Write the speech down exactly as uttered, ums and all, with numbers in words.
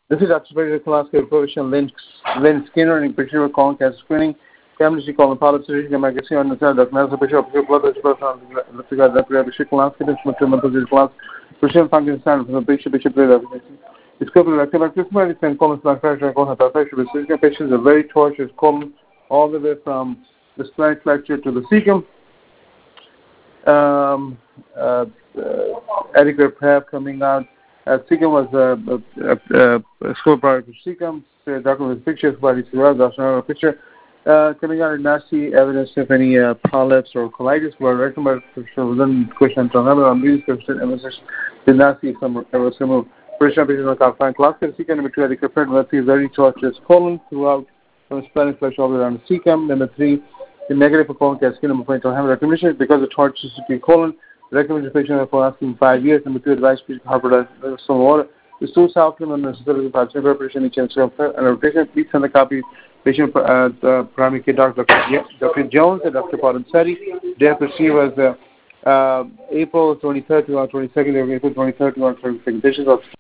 This is Doctor Special Class Professional Lynn, Lynn Skinner and Picture of Colon Cancer Screening. Family she called the policy and magazine on the side of Doctor Bishop of Blood Person, the figure that we have a ship class, material class, Christian function stand from the Bishop Bishop. It's covered like this and colon slash pressure and colon hypertension. Patients are very tortuous colon all the way from the splenic flexure to the cecum. Um, uh, uh, adequate prep coming out. Uh, cecum was a, a, a, a school product of cecum. So doctor with pictures, but it's well, that's not a picture. Uh, coming out of nasty evidence of any uh, polyps or colitis, we recommend for within question to another on these question evidence did not see some was removed. British patient on confined classical cecum number two adequate prep. Let's see very tortuous colon throughout from the splenic flesh all the way around the cecum. Number three, the negative for colon cancer number point to have recommendation because of tortuosity colon. Recommended patient for asking five years. Number two, advice patient Harvard some water. The two south and unnecessary patient preparation each and self and patient please send a copy. Patient uh, the primary care doctor Doctor Jones and Doctor Podansari. Their procedure was uh, uh, April twenty-third to our twenty-second, April twenty-third to our twenty-second. Patients